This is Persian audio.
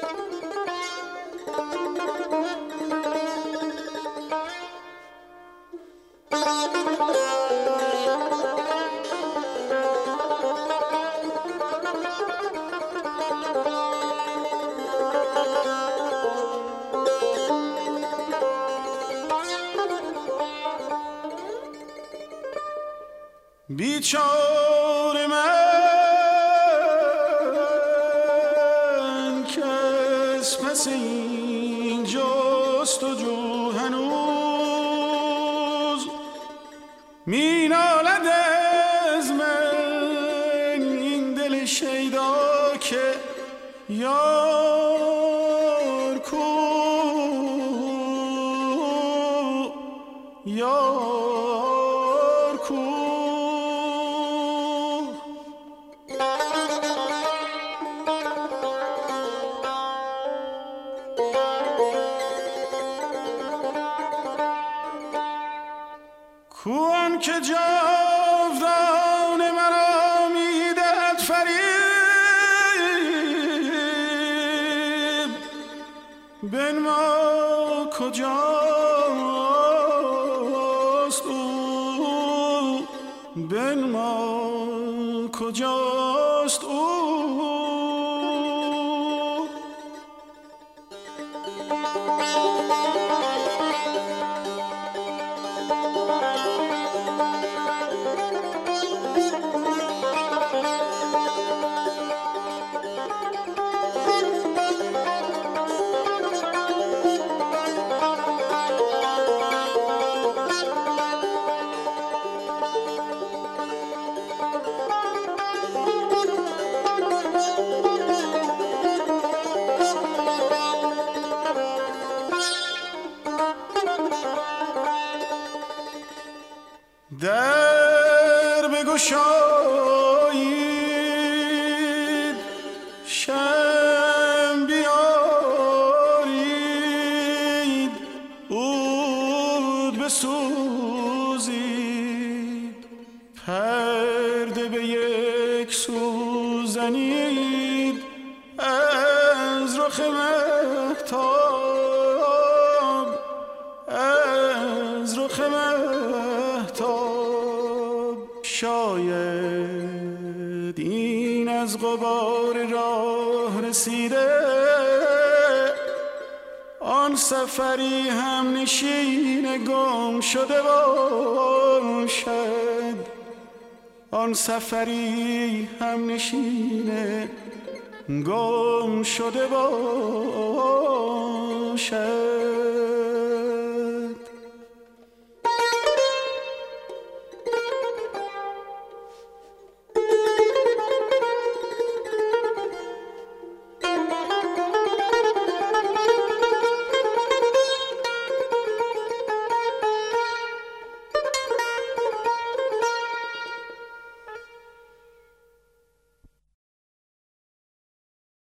بیچاره من که از پس این جستجو هنوز می نالد از من این دل شیدا که یار کو یار کو. کوان که جاودان مرا میدهد فریب بنما کجاست او بنما کجاست او. در بگشایید شم بیارید عود بسوزید پرده به یک سو زنید از رخ مهتاب از رخ مهتاب. شاید این از غبار راه رسیده آن سفری هم نشین گم شده باشد آن سفری هم نشین گم شده باشد.